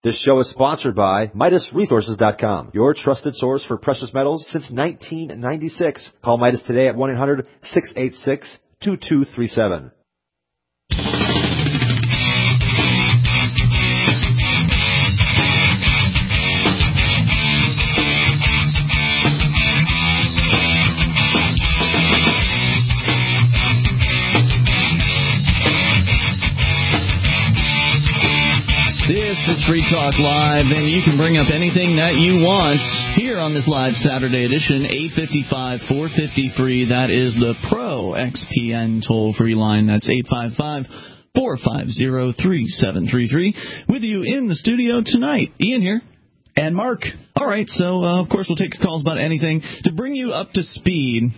This show is sponsored by MidasResources.com, your trusted source for precious metals since 1996. Call Midas today at 1-800-686-2237. This is Free Talk Live, and you can bring up anything that you want here on this live Saturday edition, 855-450-FREE. That is the Pro XPN toll-free line. That's 855-450-3733. With you in the studio tonight, Ian here. And Mark. All right, so, of course, we'll take your calls about anything. To bring you up to speed,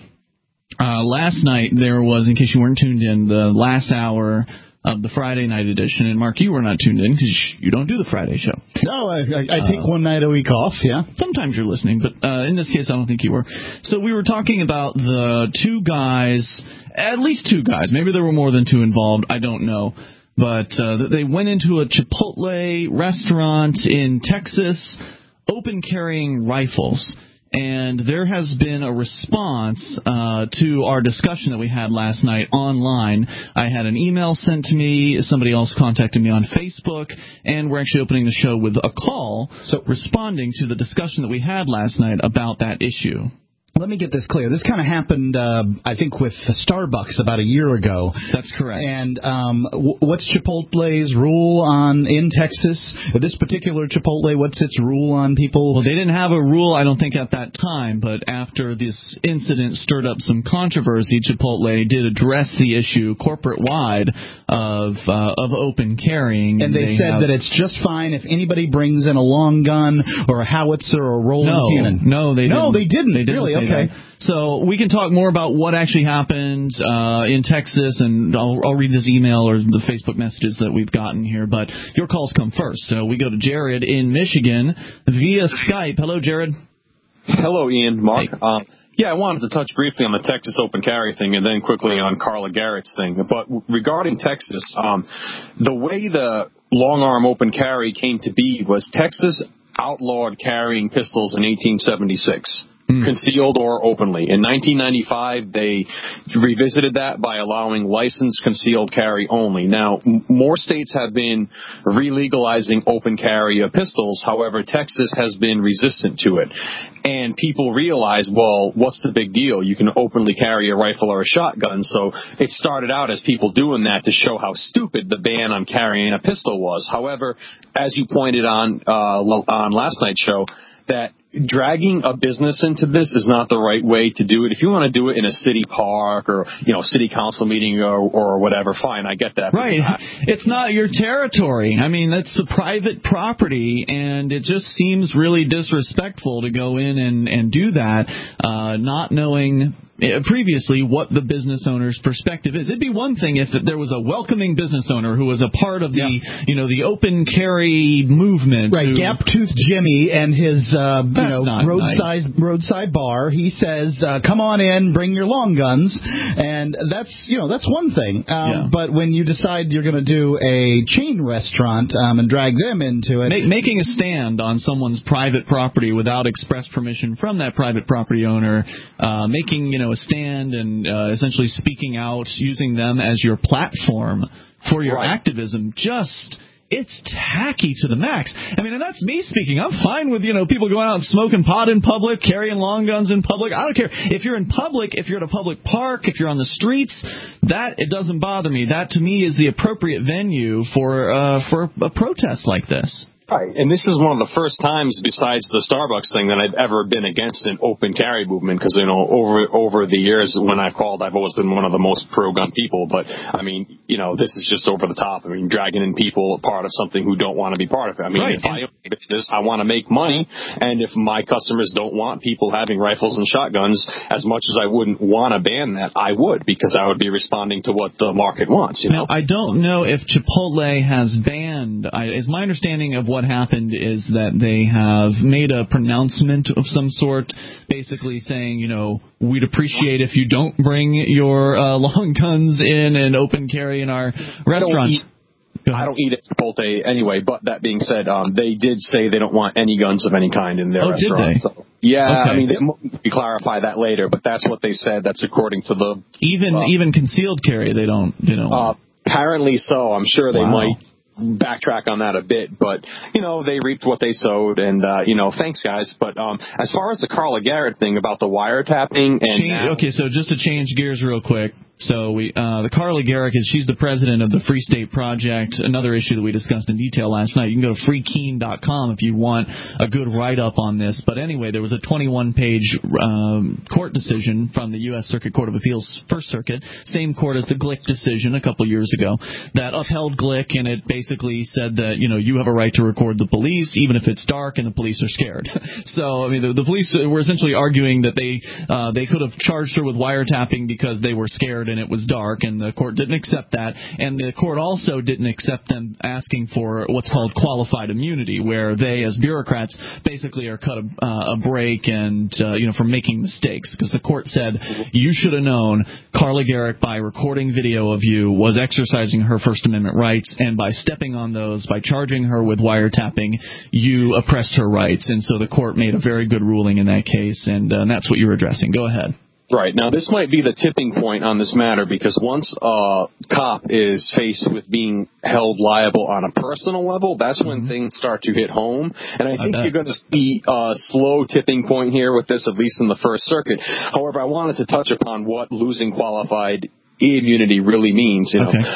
last night there was, in case you weren't tuned in, the last hour of the Friday night edition. And, Mark, you were not tuned in because you don't do the Friday show. No, I take one night a week off, yeah. Sometimes you're listening, but in this case, I don't think you were. So we were talking about the two guys, at least two guys. Maybe there were more than two involved. I don't know. But they went into a Chipotle restaurant in Texas, open carrying rifles. And there has been a response to our discussion that we had last night online. I had an email sent to me. Somebody else contacted me on Facebook. And we're actually opening the show with a call responding to the discussion that we had last night about that issue. Let me get this clear. This kind of happened, I think, with Starbucks about a year ago. That's correct. And what's Chipotle's rule in Texas? This particular Chipotle, what's its rule on people? Well, they didn't have a rule, I don't think, at that time. But after this incident stirred up some controversy, Chipotle did address the issue corporate-wide of open carrying. And they said that it's just fine if anybody brings in a long gun or a howitzer or a rolling cannon. No, they didn't. No, they didn't. They didn't. Really? Okay. So we can talk more about what actually happened in Texas, and I'll read this email or the Facebook messages that we've gotten here. But your calls come first. So we go to Jared in Michigan via Skype. Hello, Jared. Hello, Ian, Mark. Hey. I wanted to touch briefly on the Texas open carry thing and then quickly on Carla Garrett's thing. But regarding Texas, the way the long arm open carry came to be was Texas outlawed carrying pistols in 1876. Concealed or openly. In 1995, they revisited that by allowing licensed concealed carry only. Now, more states have been re-legalizing open carry of pistols. However, Texas has been resistant to it. And people realize, well, what's the big deal? You can openly carry a rifle or a shotgun. So it started out as people doing that to show how stupid the ban on carrying a pistol was. However, as you pointed on last night's show, that dragging a business into this is not the right way to do it. If you want to do it in a city park or, city council meeting or whatever, fine, I get that. Right. It's not your territory. I mean, that's a private property, and it just seems really disrespectful to go in and do that, not knowing previously what the business owner's perspective is. It'd be one thing if there was a welcoming business owner who was a part of the open carry movement. Right, Gap-Toothed Jimmy and his roadside bar. He says, "Come on in, bring your long guns," and that's one thing. But when you decide you're going to do a chain restaurant and drag them into it, making a stand on someone's private property without express permission from that private property owner, making a stand and essentially speaking out, using them as your platform for your activism, it's tacky to the max. I mean, and that's me speaking. I'm fine with, people going out and smoking pot in public, carrying long guns in public. I don't care. If you're in public, if you're at a public park, if you're on the streets, it doesn't bother me. That, to me, is the appropriate venue for a protest like this. Right, and this is one of the first times besides the Starbucks thing that I've ever been against an open carry movement because, over the years when I've called, I've always been one of the most pro-gun people. But, I mean, this is just over the top. I mean, dragging in people a part of something who don't want to be part of it. I mean, if I own a business, I want to make money, and if my customers don't want people having rifles and shotguns, as much as I wouldn't want to ban that, I would, because I would be responding to what the market wants, Now, I don't know if Chipotle has banned, is my understanding of what happened is that they have made a pronouncement of some sort, basically saying, we'd appreciate if you don't bring your long guns in and open carry in our restaurant. I don't eat at Chipotle anyway, but that being said, they did say they don't want any guns of any kind in their restaurant. Did they? So, yeah, okay. I mean, we clarify that later, but that's what they said. That's according to the... Even concealed carry, they don't... Apparently so. I'm sure they might backtrack on that a bit, but they reaped what they sowed, and thanks guys. But as far as the Carla Garrett thing about the wiretapping and okay, so just to change gears real quick. So the Carla Garrett she's the president of the Free State Project, another issue that we discussed in detail last night. You can go to freekeen.com if you want a good write-up on this. But anyway, there was a 21-page court decision from the U.S. Circuit Court of Appeals, First Circuit, same court as the Glick decision a couple years ago, that upheld Glick, and it basically said that, you have a right to record the police, even if it's dark and the police are scared. So, I mean, the police were essentially arguing that they could have charged her with wiretapping because they were scared and it was dark, and the court didn't accept that. And the court also didn't accept them asking for what's called qualified immunity, where they, as bureaucrats, basically are cut a break and from making mistakes. Because the court said you should have known Carla Garrett, by recording video of you, was exercising her First Amendment rights, and by stepping on those, by charging her with wiretapping, you oppressed her rights. And so the court made a very good ruling in that case, and that's what you're addressing. Go ahead. Right. Now, this might be the tipping point on this matter, because once a cop is faced with being held liable on a personal level, that's when things start to hit home. And I think you're going to see a slow tipping point here with this, at least in the First Circuit. However, I wanted to touch upon what losing qualified immunity really means.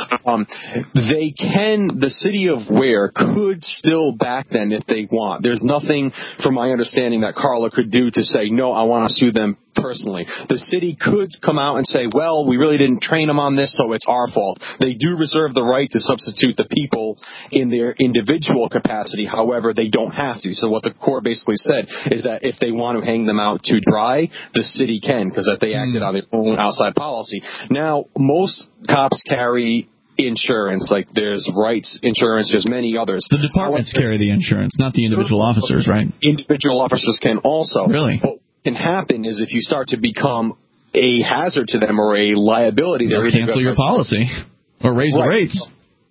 The city of Ware could still back them if they want. There's nothing, from my understanding, that Carla could do to say, no, I want to sue them personally. The city could come out and say, well, we really didn't train them on this, so it's our fault. They do reserve the right to substitute the people in their individual capacity. However, they don't have to. So what the court basically said is that if they want to hang them out to dry, the city can, because that they acted on their own outside policy. Now, most cops carry insurance, like there's rights insurance, there's many others. The departments carry the insurance, not the individual officers, right? Individual officers can also. Really? But what can happen is if you start to become a hazard to them or a liability, they're cancel your policy or raise the rates.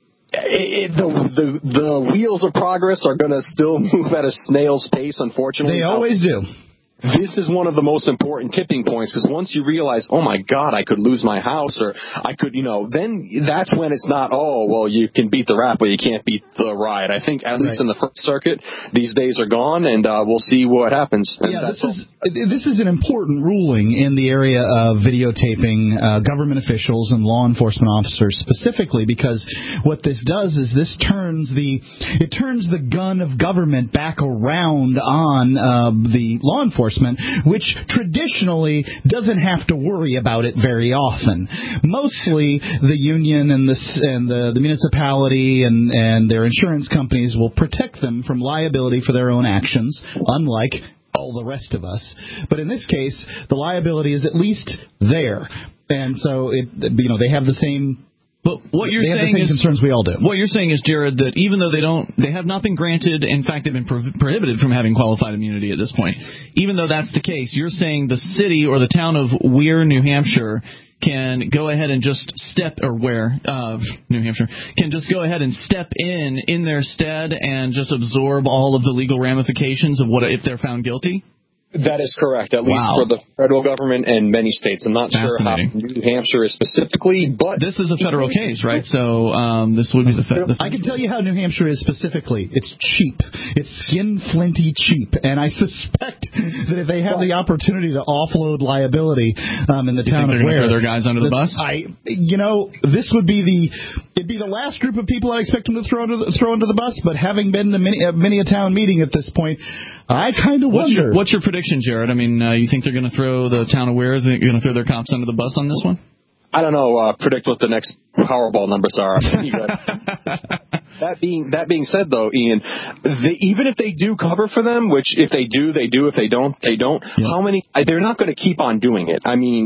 The wheels of progress are going to still move at a snail's pace, unfortunately. They always do. This is one of the most important tipping points, because once you realize, oh my God, I could lose my house, or I could, then that's when it's not, oh, well, you can beat the rap, but you can't beat the riot. I think at least in the First Circuit, these days are gone, and we'll see what happens. Yeah, this is an important ruling in the area of videotaping government officials and law enforcement officers specifically, because what this does is this turns the gun of government back around on the law enforcement, which traditionally doesn't have to worry about it very often. Mostly the union and the municipality and their insurance companies will protect them from liability for their own actions, unlike all the rest of us. But in this case, the liability is at least there. And so they have the same... But what you're saying is concerns we all do. What you're saying is, Jared, that even though they have not been granted, in fact, they've been prohibited from having qualified immunity at this point. Even though that's the case, you're saying the city or the town of Ware, New Hampshire, can go ahead and just New Hampshire, can just go ahead and step in their stead and just absorb all of the legal ramifications of what if they're found guilty? That is correct, at least for the federal government and many states. I'm not sure how New Hampshire is specifically, but... This is a federal case, right? So this would be the I can tell you how New Hampshire is specifically. It's cheap. It's skin-flinty cheap. And I suspect that if they have the opportunity to offload liability in the town of Ware... throw their guys under the bus? This would be it'd be the last group of people I'd expect them to throw under the bus, but having been to many a town meeting at this point, I kind of wonder... What's your prediction, Jared? I mean, you think they're going to throw the town of Ware? Are they going to throw their cops under the bus on this one? I don't know. Predict what the next Powerball numbers are. That being said, though, Ian, even if they do cover for them, which if they do, they do. If they don't, they don't. Yeah. They're not going to keep on doing it. I mean,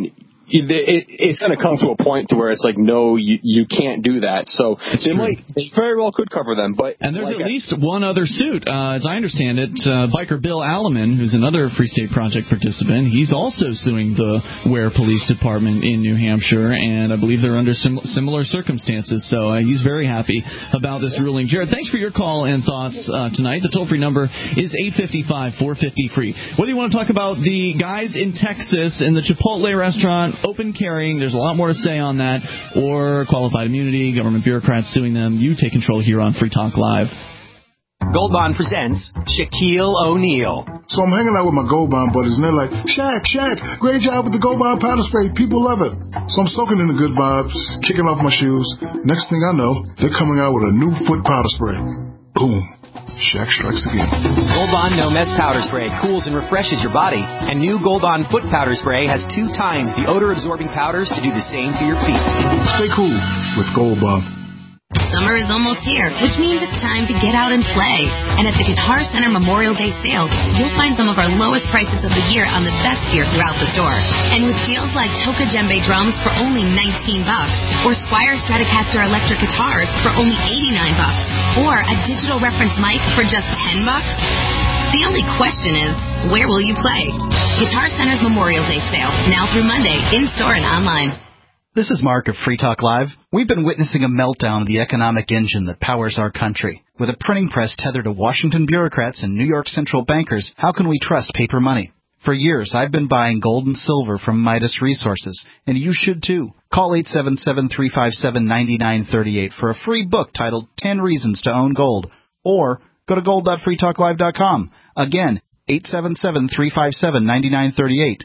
it's going to come to a point to where it's like, no, you can't do that. So they very well could cover them. And there's at least one other suit, as I understand it. Biker Bill Alleman, who's another Free State Project participant, he's also suing the Ware Police Department in New Hampshire, and I believe they're under similar circumstances. So he's very happy about this ruling. Jared, thanks for your call and thoughts tonight. The toll-free number is 855-450-FREE. Whether you want to talk about the guys in Texas in the Chipotle restaurant, open carrying, there's a lot more to say on that, or qualified immunity, government bureaucrats suing them, you take control here on Free Talk Live. Gold Bond presents Shaquille O'Neal. So I'm hanging out with my Gold Bond buddies, and they're like, Shaq, great job with the Gold Bond powder spray. People love it. So I'm soaking in the good vibes, kicking off my shoes. Next thing I know, they're coming out with a new foot powder spray. Boom. Shaq strikes again. Gold Bond No Mess Powder Spray cools and refreshes your body. And new Gold Bond Foot Powder Spray has 2 times the odor-absorbing powders to do the same to your feet. Stay cool with Gold Bond. Summer is almost here, which means it's time to get out and play. And at the Guitar Center Memorial Day sale, you'll find some of our lowest prices of the year on the best gear throughout the store. And with deals like Toka Djembe drums for only $19, or Squier Stratocaster electric guitars for only $89, or a digital reference mic for just $10, the only question is, where will you play? Guitar Center's Memorial Day sale, now through Monday, in-store and online. This is Mark of Free Talk Live. We've been witnessing a meltdown of the economic engine that powers our country. With a printing press tethered to Washington bureaucrats and New York central bankers, how can we trust paper money? For years, I've been buying gold and silver from Midas Resources, and you should too. Call 877-357-9938 for a free book titled 10 Reasons to Own Gold, or go to gold.freetalklive.com. Again, 877-357-9938.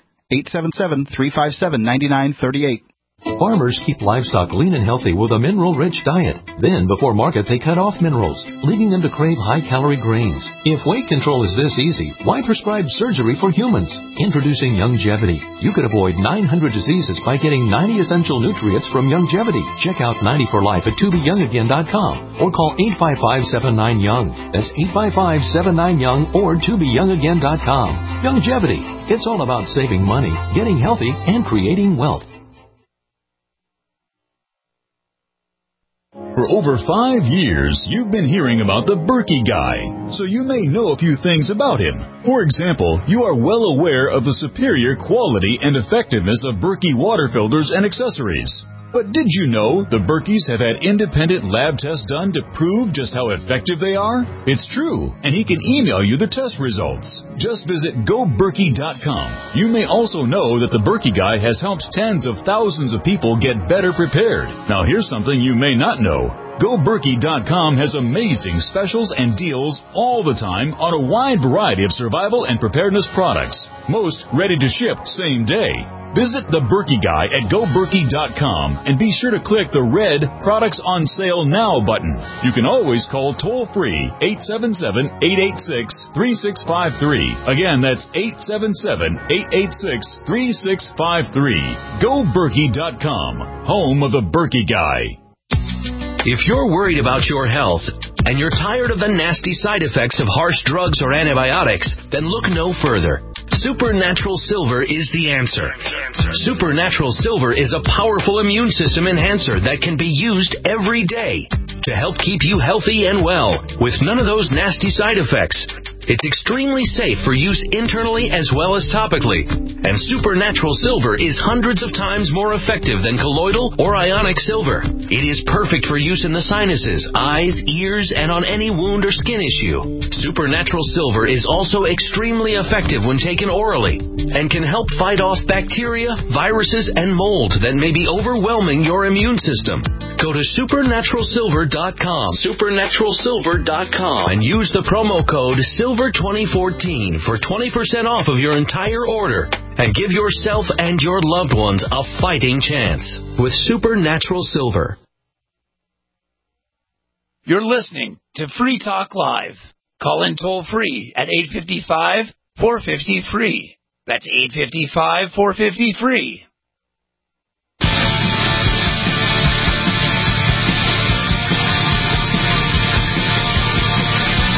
877-357-9938. Farmers keep livestock lean and healthy with a mineral-rich diet. Then, before market, they cut off minerals, leading them to crave high-calorie grains. If weight control is this easy, why prescribe surgery for humans? Introducing Youngevity. You could avoid 900 diseases by getting 90 essential nutrients from Youngevity. Check out 90 for Life at tobeyoungagain.com or call 855-79-YOUNG. That's 855-79-YOUNG or tobeyoungagain.com. Youngevity. It's all about saving money, getting healthy, and creating wealth. For over 5 years, you've been hearing about the Berkey guy, so you may know a few things about him. For example, you are well aware of the superior quality and effectiveness of Berkey water filters and accessories. But did you know the Berkeys have had independent lab tests done to prove just how effective they are? It's true, and he can email you the test results. Just visit GoBerkey.com. You may also know that the Berkey guy has helped tens of thousands of people get better prepared. Now here's something you may not know. GoBerkey.com has amazing specials and deals all the time on a wide variety of survival and preparedness products. Most ready to ship same day. Visit the Berkey guy at GoBerkey.com and be sure to click the red Products on Sale Now button. You can always call toll-free 877-886-3653. Again, that's 877-886-3653. GoBerkey.com, home of the Berkey guy. If you're worried about your health and you're tired of the nasty side effects of harsh drugs or antibiotics, then look no further. Supernatural Silver is the answer. Supernatural Silver is a powerful immune system enhancer that can be used every day to help keep you healthy and well with none of those nasty side effects. It's extremely safe for use internally as well as topically. And Supernatural Silver is hundreds of times more effective than colloidal or ionic silver. It is perfect for use in the sinuses, eyes, ears, and on any wound or skin issue. Supernatural Silver is also extremely effective when taken orally and can help fight off bacteria, viruses, and mold that may be overwhelming your immune system. Go to supernaturalsilver.com, supernaturalsilver.com, and use the promo code SILVER2014 for 20% off of your entire order. And give yourself and your loved ones a fighting chance with Supernatural Silver. You're listening to Free Talk Live. Call in toll-free at 855-450-FREE. That's 855-450-FREE.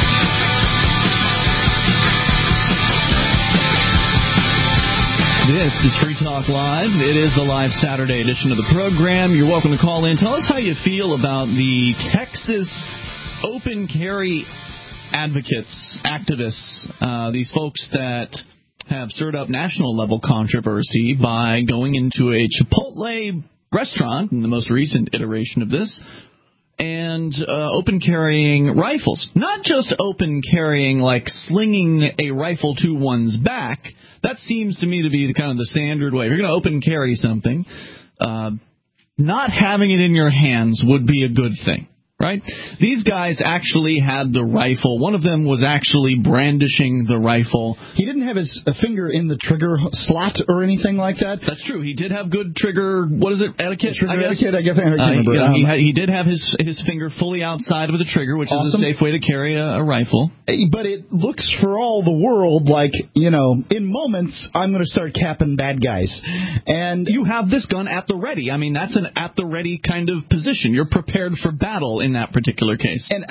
This This is Free Talk Live. It is the live Saturday edition of the program. You're welcome to call in. Tell us how you feel about the Texas open carry advocates, activists, these folks that have stirred up national level controversy by going into a Chipotle restaurant in the most recent iteration of this and open carrying rifles. Not just open carrying like slinging a rifle to one's back. That seems to me to be the kind of the standard way. If you're going to open carry something, not having it in your hands would be a good thing. Right? These guys actually had the rifle. One of them was actually brandishing the rifle. He didn't have his finger in the trigger slot or anything like that. That's true. He did have good trigger, what is it, etiquette? Trigger etiquette, I guess. I can't remember. He did have his finger fully outside of the trigger, which is a safe way to carry a rifle. But it looks for all the world like, in moments, I'm going to start capping bad guys. And you have this gun at the ready. I mean, that's an at the ready kind of position. You're prepared for battle in that particular case. And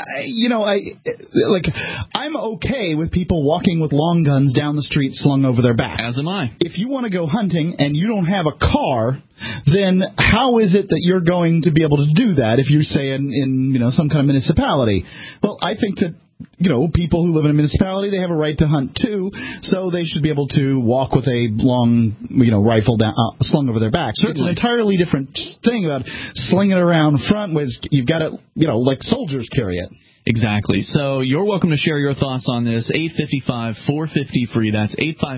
I'm okay with people walking with long guns down the street slung over their back. As am I. If you want to go hunting and you don't have a car, then how is it that you're going to be able to do that if you're, say, in some kind of municipality? Well, I think that people who live in a municipality, they have a right to hunt too, so they should be able to walk with a long, rifle down, slung over their back. So it's an entirely different thing about slinging it around front, where you've got it, like soldiers carry it. Exactly. So you're welcome to share your thoughts on this. 855-450-FREE. That's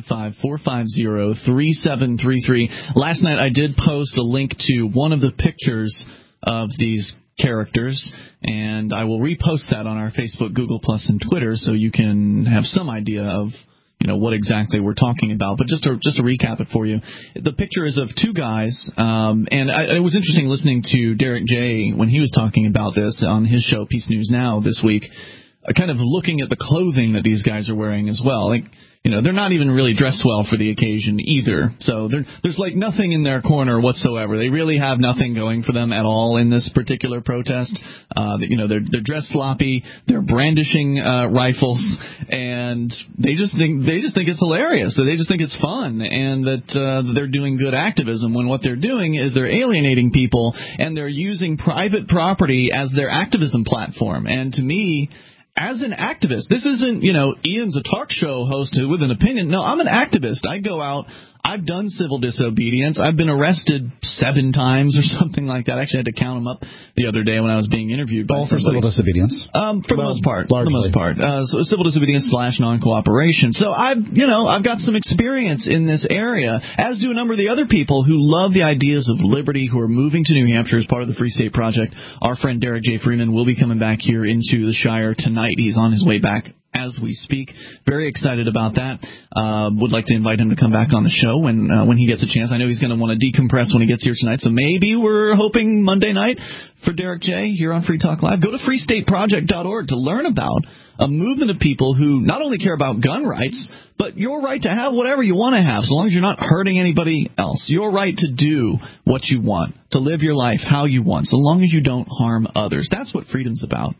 855-450-3733. Last night I did post a link to one of the pictures of these characters, and I will repost that on our Facebook, Google+, and Twitter, so you can have some idea of what exactly we're talking about. But just to recap it for you, the picture is of two guys, and it was interesting listening to Derek J. when he was talking about this on his show, Peace News Now, this week, kind of looking at the clothing that these guys are wearing as well. Like, they're not even really dressed well for the occasion either. So there's like nothing in their corner whatsoever. They really have nothing going for them at all in this particular protest. They're dressed sloppy. They're brandishing rifles, and they just think it's hilarious. So they just think it's fun, and that they're doing good activism, when what they're doing is they're alienating people, and they're using private property as their activism platform. And to me, as an activist, this isn't, Ian's a talk show host with an opinion. No, I'm an activist. I go out. I've done civil disobedience. I've been arrested 7 times or something like that. I actually had to count them up the other day when I was being interviewed by somebody. For civil disobedience? For the most part. Largely. For the most part. So civil disobedience / non-cooperation. So I've got some experience in this area, as do a number of the other people who love the ideas of liberty, who are moving to New Hampshire as part of the Free State Project. Our friend Derek J. Freeman will be coming back here into the Shire tonight. He's on his way back as we speak. Very excited about that. Would like to invite him to come back on the show when he gets a chance. I know he's going to want to decompress when he gets here tonight, so maybe we're hoping Monday night for Derek J. here on Free Talk Live. Go to freestateproject.org to learn about a movement of people who not only care about gun rights, but your right to have whatever you want to have, so long as you're not hurting anybody else. Your right to do what you want, to live your life how you want, so long as you don't harm others. That's what freedom's about.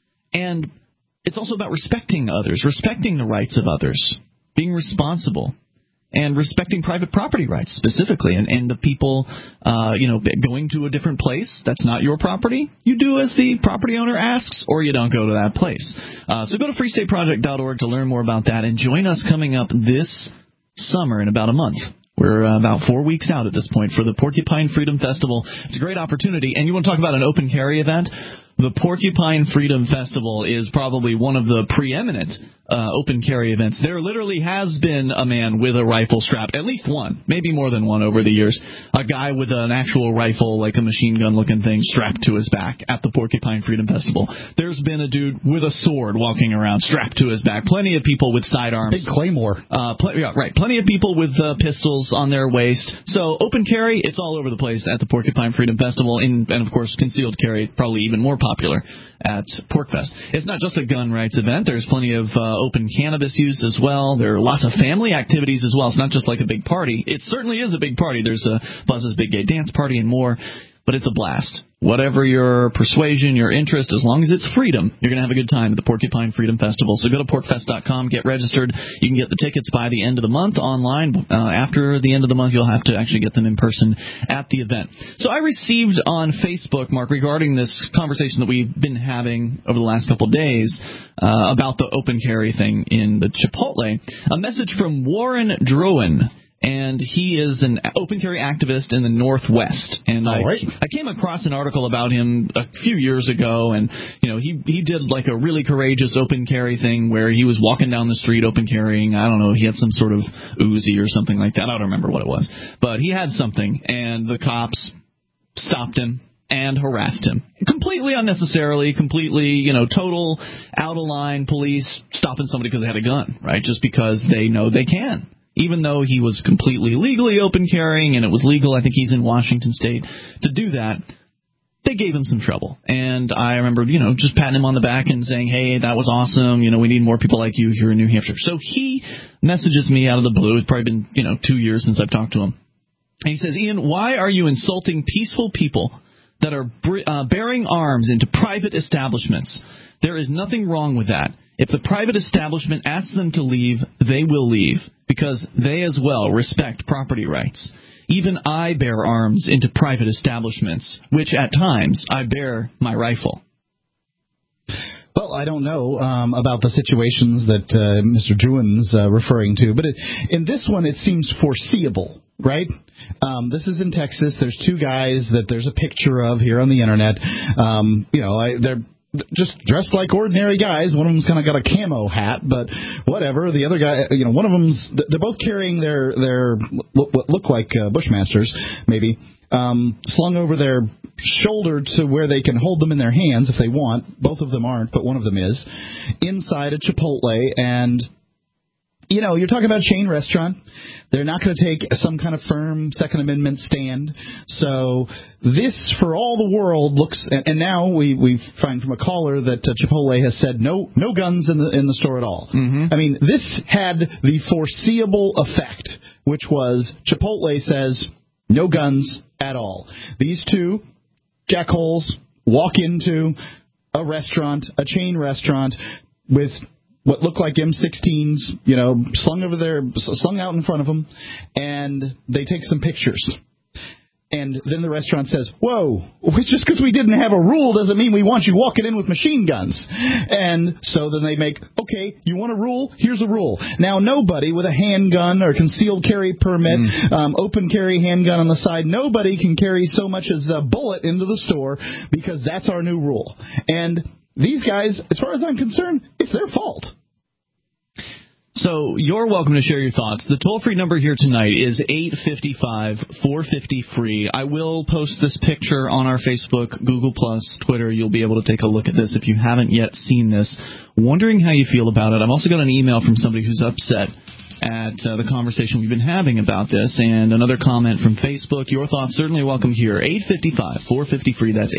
And it's also about respecting others, respecting the rights of others, being responsible, and respecting private property rights specifically. And the people, going to a different place that's not your property, you do as the property owner asks, or you don't go to that place. So go to freestateproject.org to learn more about that, and join us coming up this summer in about a month. We're about 4 weeks out at this point for the Porcupine Freedom Festival. It's a great opportunity. And you want to talk about an open carry event? The Porcupine Freedom Festival is probably one of the preeminent open carry events. There literally has been a man with a rifle strapped, at least one, maybe more than one over the years, a guy with an actual rifle, like a machine gun looking thing, strapped to his back at the Porcupine Freedom Festival. There's been a dude with a sword walking around strapped to his back. Plenty of people with sidearms. Big claymore. Plenty of people with pistols on their waist. So open carry, it's all over the place at the Porcupine Freedom Festival, and of course concealed carry, probably even more popular at PorcFest. It's not just a gun rights event. There's plenty of open cannabis use as well. There are lots of family activities as well. It's not just like a big party. It certainly is a big party. There's a Buzz's Big Gay Dance Party and more, but it's a blast. whatever your persuasion, your interest, as long as it's freedom, you're going to have a good time at the Porcupine Freedom Festival. So go to porcfest.com, get registered. You can get the tickets by the end of the month online. After the end of the month, you'll have to actually get them in person at the event. So I received on Facebook, Mark, regarding this conversation that we've been having over the last couple of days about the open carry thing in the Chipotle, a message from Warren Drowan. And he is an open carry activist in the Northwest. And I came across an article about him a few years ago, and he did like a really courageous open carry thing where he was walking down the street open carrying. I don't know, he had some sort of Uzi or something like that. I don't remember what it was, but he had something, and the cops stopped him and harassed him completely unnecessarily, completely, total out of line police stopping somebody because they had a gun, right? Just because they know they can. Even though he was completely legally open carrying and it was legal, I think he's in Washington State, to do that, they gave him some trouble. And I remember, just patting him on the back and saying, hey, that was awesome. We need more people like you here in New Hampshire. So he messages me out of the blue. It's probably been, 2 years since I've talked to him. And he says, Ian, why are you insulting peaceful people that are bearing arms into private establishments? There is nothing wrong with that. If the private establishment asks them to leave, they will leave, because they as well respect property rights. Even I bear arms into private establishments, which at times I bear my rifle. Well, I don't know about the situations that Mr. Druin's referring to, but in this one it seems foreseeable, right? This is in Texas. There's two guys that there's a picture of here on the Internet. They're just dressed like ordinary guys. One of them's kind of got a camo hat, but whatever. The other guy, one of them's, they're both carrying their what look like Bushmasters, maybe, slung over their shoulder to where they can hold them in their hands if they want. Both of them aren't, but one of them is, inside a Chipotle. And you're talking about a chain restaurant. They're not going to take some kind of firm Second Amendment stand. So this, for all the world, looks... And now we find from a caller that Chipotle has said no guns in the store at all. Mm-hmm. I mean, this had the foreseeable effect, which was Chipotle says no guns at all. These two jackholes walk into a restaurant, a chain restaurant, with what looked like M16s, slung out in front of them, and they take some pictures. And then the restaurant says, whoa, just because we didn't have a rule doesn't mean we want you walking in with machine guns. And so then they make, okay, you want a rule? Here's a rule. Now, nobody with a handgun or concealed carry permit, open carry handgun on the side, nobody can carry so much as a bullet into the store, because that's our new rule. And these guys, as far as I'm concerned, it's their fault. So you're welcome to share your thoughts. The toll-free number here tonight is 855-450-FREE. I will post this picture on our Facebook, Google+, Twitter. You'll be able to take a look at this if you haven't yet seen this. Wondering how you feel about it. I've also got an email from somebody who's upset at the conversation we've been having about this, and another comment from Facebook. Your thoughts certainly welcome here. 855-450-FREE. That's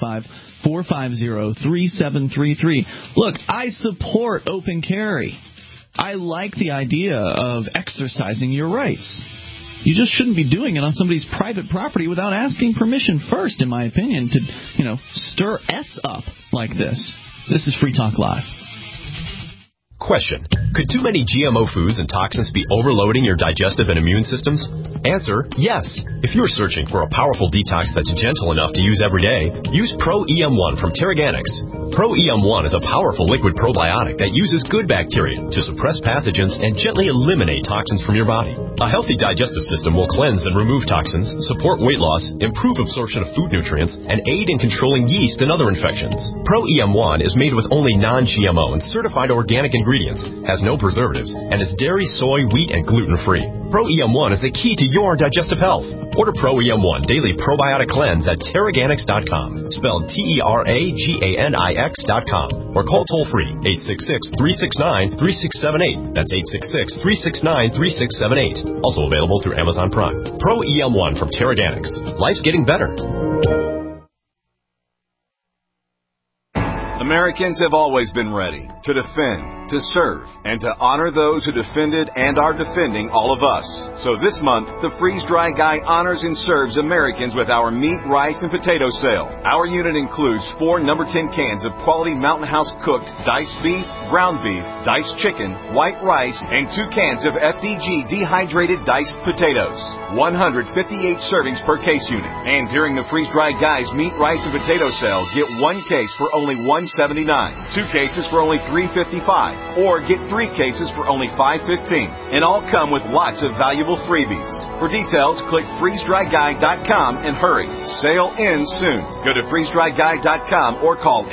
855-450-3733. Look, I support open carry. I like the idea of exercising your rights. You just shouldn't be doing it on somebody's private property without asking permission first, in my opinion, to, stir S up like this. This is Free Talk Live. Question: could too many GMO foods and toxins be overloading your digestive and immune systems? Answer: yes. If you're searching for a powerful detox that's gentle enough to use every day, use Pro EM1 from Terraganics. Pro EM1 is a powerful liquid probiotic that uses good bacteria to suppress pathogens and gently eliminate toxins from your body. A healthy digestive system will cleanse and remove toxins, support weight loss, improve absorption of food nutrients, and aid in controlling yeast and other infections. Pro EM1 is made with only non-GMO and certified organic ingredients, has no preservatives, and is dairy, soy, wheat, and gluten-free. Pro EM1 is the key to your digestive health. Order Pro EM1 Daily Probiotic Cleanse at Terraganics.com, spelled Terraganix.com, or call toll-free 866-369-3678. That's 866-369-3678. Also available through Amazon Prime. Pro EM1 from Terraganics. Life's getting better. Americans have always been ready to defend, to serve, and to honor those who defended and are defending all of us. So this month, the Freeze-Dry Guy honors and serves Americans with our meat, rice, and potato sale. Our unit includes 4 number 10 cans of quality Mountain House cooked diced beef, ground beef, diced chicken, white rice, and 2 cans of FDG dehydrated diced potatoes. 158 servings per case unit. And during the Freeze-Dry Guy's meat, rice, and potato sale, get 1 case for only $1.79, 2 cases for only $3.55, or get 3 cases for only $5.15. And all come with lots of valuable freebies. For details, click freezedryguy.com and hurry. Sale ends soon. Go to freezedryguy.com or call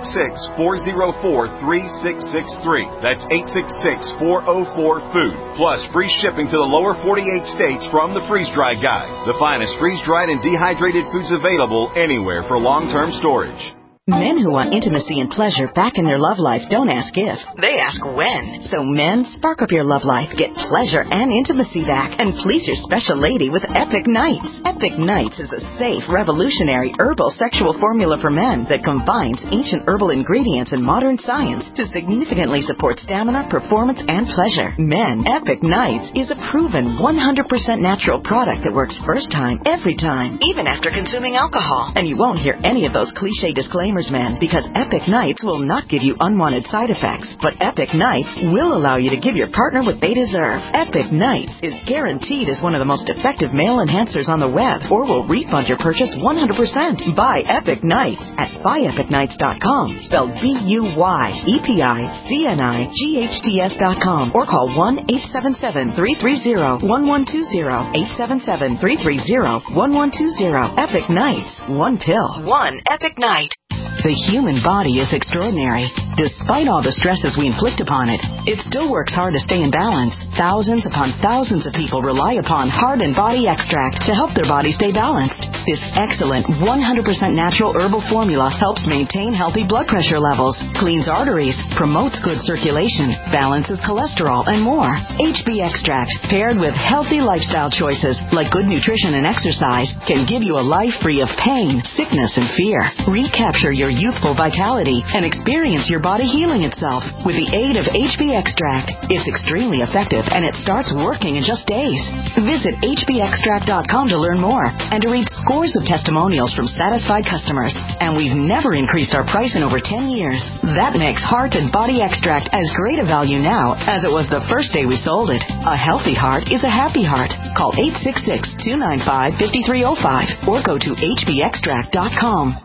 866-404-3663. That's 866-404-FOOD. Plus free shipping to the lower 48 states from the Freeze-Dry Guy. The finest freeze-dried and dehydrated foods available anywhere for long-term storage. Men who want intimacy and pleasure back in their love life don't ask if, they ask when. So men, spark up your love life, get pleasure and intimacy back, and please your special lady with Epic Nights. Epic Nights is a safe, revolutionary herbal sexual formula for men that combines ancient herbal ingredients and modern science to significantly support stamina, performance, and pleasure. Men, Epic Nights is a proven 100% natural product that works first time, every time, even after consuming alcohol. And you won't hear any of those cliche disclaimers, man, because Epic Nights will not give you unwanted side effects, but Epic Nights will allow you to give your partner what they deserve. Epic Nights is guaranteed as one of the most effective male enhancers on the web, or will refund your purchase 100%. Buy Epic Nights at buyepicnights.com, spelled BUYEPICNIGHTS.com, or call 1-877-330-1120, 877-330-1120. Epic Nights, one pill, one Epic Night. The human body is extraordinary. Despite all the stresses we inflict upon it, it still works hard to stay in balance. Thousands upon thousands of people rely upon Heart and Body Extract to help their body stay balanced. This excellent 100% natural herbal formula helps maintain healthy blood pressure levels, cleans arteries, promotes good circulation, balances cholesterol, and more. HB Extract, paired with healthy lifestyle choices like good nutrition and exercise, can give you a life free of pain, sickness, and fear. Recapture your youthful vitality and experience your body healing itself with the aid of HB Extract. It's extremely effective and it starts working in just days. Visit hbextract.com to learn more and to read scores of testimonials from satisfied customers. And we've never increased our price in over 10 years. That makes Heart and Body Extract as great a value now as it was the first day we sold it. A healthy heart is a happy heart. Call 866-295-5305 or go to hbextract.com.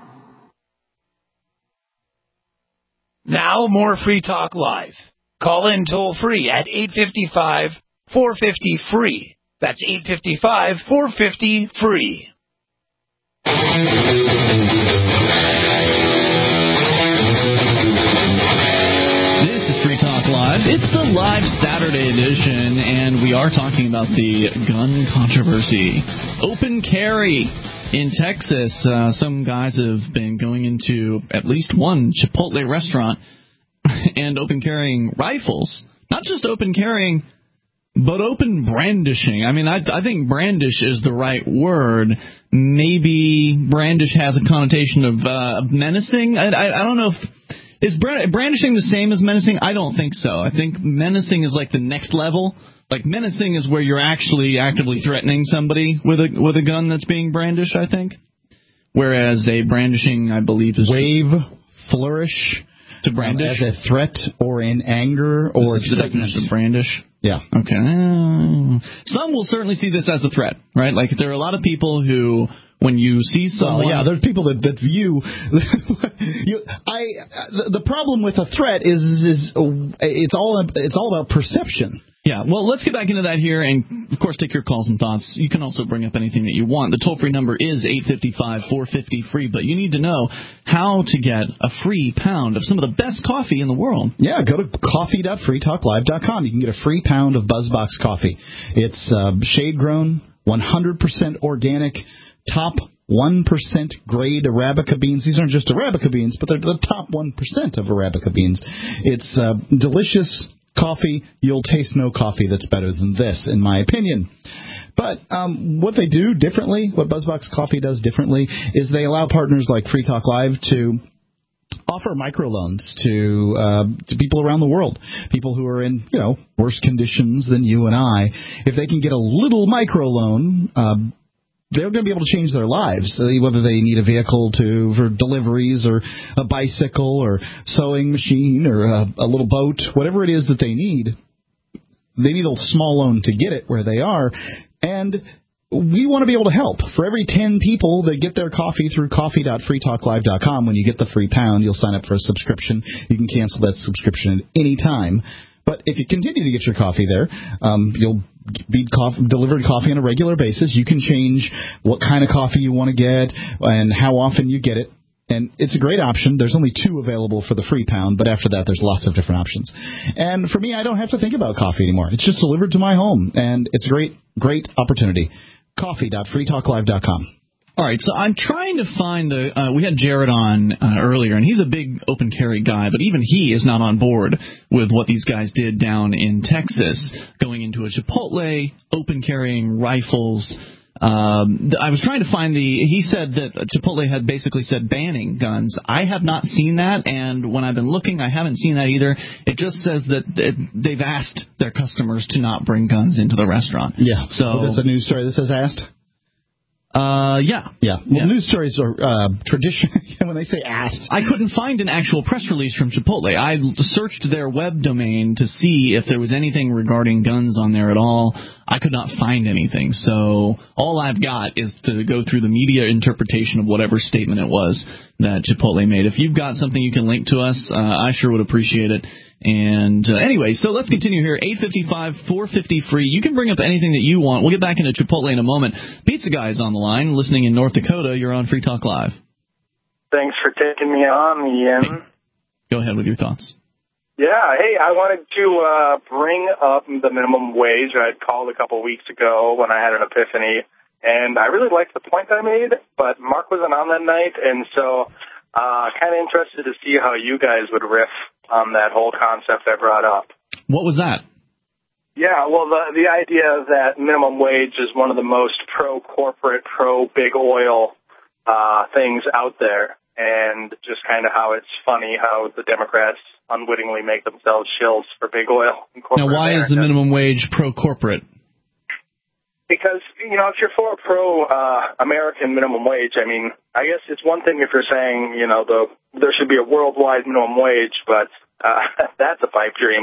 Now more Free Talk Live. Call in toll free at 855-450-FREE. That's 855-450-FREE. This is Free Talk Live. It's the live Saturday edition, and we are talking about the gun controversy. Open carry. In Texas, some guys have been going into at least one Chipotle restaurant and open carrying rifles. Not just open carrying, but open brandishing. I mean, I think brandish is the right word. Maybe brandish has a connotation of menacing. I don't know if... Is brandishing the same as menacing? I don't think so. I think menacing is like the next level. Like menacing is where you're actually actively threatening somebody with a gun that's being brandished, I think. Whereas a brandishing, I believe, is wave, flourish, to brandish as a threat or in anger or the definition of brandish. Yeah. Okay. Some will certainly see this as a threat, right? Like there are a lot of people who, when you see someone... Well, yeah, there's people that view... the problem with a threat is it's all about perception. Yeah, well, let's get back into that here and, of course, take your calls and thoughts. You can also bring up anything that you want. The toll-free number is 855-450-FREE, but you need to know how to get a free pound of some of the best coffee in the world. Yeah, go to coffee.freetalklive.com. You can get a free pound of BuzzBox coffee. It's shade-grown, 100% organic, top 1% grade Arabica beans. These aren't just Arabica beans, but they're the top 1% of Arabica beans. It's delicious coffee. You'll taste no coffee that's better than this, in my opinion. But what they do differently, what BuzzBox Coffee does differently, is they allow partners like Free Talk Live to offer microloans to people around the world, people who are in, worse conditions than you and I. If they can get a little microloan, they're going to be able to change their lives, whether they need a vehicle for deliveries or a bicycle or sewing machine or a little boat, whatever it is that they need. They need a small loan to get it where they are, and we want to be able to help. For every 10 people that get their coffee through coffee.freetalklive.com, when you get the free pound, you'll sign up for a subscription. You can cancel that subscription at any time. But if you continue to get your coffee there, you'll be delivered coffee on a regular basis. You can change what kind of coffee you want to get and how often you get it. And it's a great option. There's only 2 available for the free pound, but after that, there's lots of different options. And for me, I don't have to think about coffee anymore. It's just delivered to my home, and it's a great, great opportunity. Coffee.freetalklive.com. All right, so I'm trying to find we had Jared on earlier, and he's a big open carry guy, but even he is not on board with what these guys did down in Texas, going into a Chipotle, open carrying rifles. I was trying to find he said that Chipotle had basically said banning guns. I have not seen that, and when I've been looking, I haven't seen that either. It just says that they've asked their customers to not bring guns into the restaurant. Yeah. So that's a news story that says asked? Yeah. Well, news stories are tradition. When they say asked, I couldn't find an actual press release from Chipotle. I searched their web domain to see if there was anything regarding guns on there at all. I could not find anything. So all I've got is to go through the media interpretation of whatever statement it was that Chipotle made. If you've got something you can link to us, I sure would appreciate it. And anyway, so let's continue here. 855-450-FREE. You can bring up anything that you want. We'll get back into Chipotle in a moment. Pizza Guy's on the line, listening in North Dakota. You're on Free Talk Live. Thanks for taking me on, Ian. Hey, go ahead with your thoughts. Yeah, hey, I wanted to bring up the minimum wage. I had called a couple weeks ago when I had an epiphany, and I really liked the point I made, but Mark wasn't on that night, and so kind of interested to see how you guys would riff on that whole concept I brought up. What was that? Yeah, well, the idea that minimum wage is one of the most pro-corporate, pro-big oil things out there, and just kind of how it's funny how the Democrats unwittingly make themselves shills for big oil. Now, why is the minimum wage pro-corporate? Because, if you're for a pro-American minimum wage, I mean, I guess it's one thing if you're saying, there should be a worldwide minimum wage, but that's a pipe dream.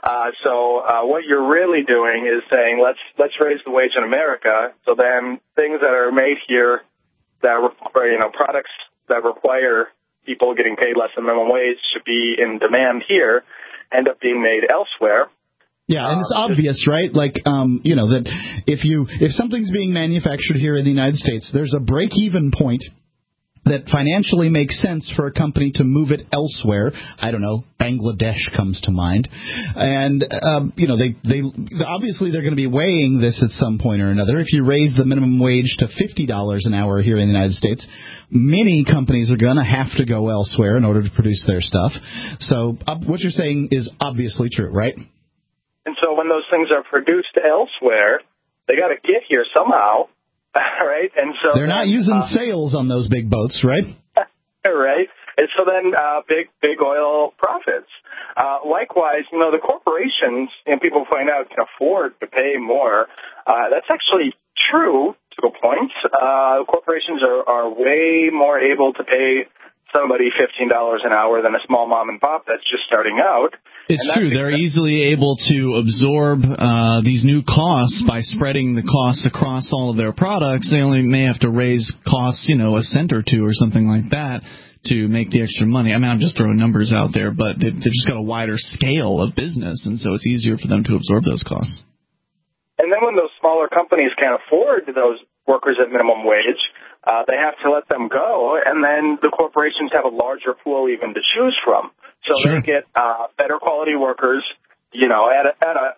So what you're really doing is saying, let's raise the wage in America, so then things that are made here that products that require people getting paid less than minimum wage should be in demand here, end up being made elsewhere. Yeah, and it's obvious, right? Like, that if something's being manufactured here in the United States, there's a break-even point that financially makes sense for a company to move it elsewhere. I don't know, Bangladesh comes to mind. And, they obviously they're going to be weighing this at some point or another. If you raise the minimum wage to $50 an hour here in the United States, many companies are going to have to go elsewhere in order to produce their stuff. So what you're saying is obviously true, right? And so when those things are produced elsewhere, they got to get here somehow, right? And so they're not using sails on those big boats, right? Right. And so then big oil profits. Likewise, the corporations, and people find out, can afford to pay more. That's actually true to a point. Corporations are way more able to pay somebody $15 an hour than a small mom and pop that's just starting out. It's true. They're easily able to absorb these new costs by spreading the costs across all of their products. They only may have to raise costs, a cent or two or something like that to make the extra money. I mean, I'm just throwing numbers out there, but they've just got a wider scale of business, and so it's easier for them to absorb those costs. And then when those smaller companies can't afford those workers at minimum wage, they have to let them go, and then the corporations have a larger pool even to choose from. So They get better quality workers, at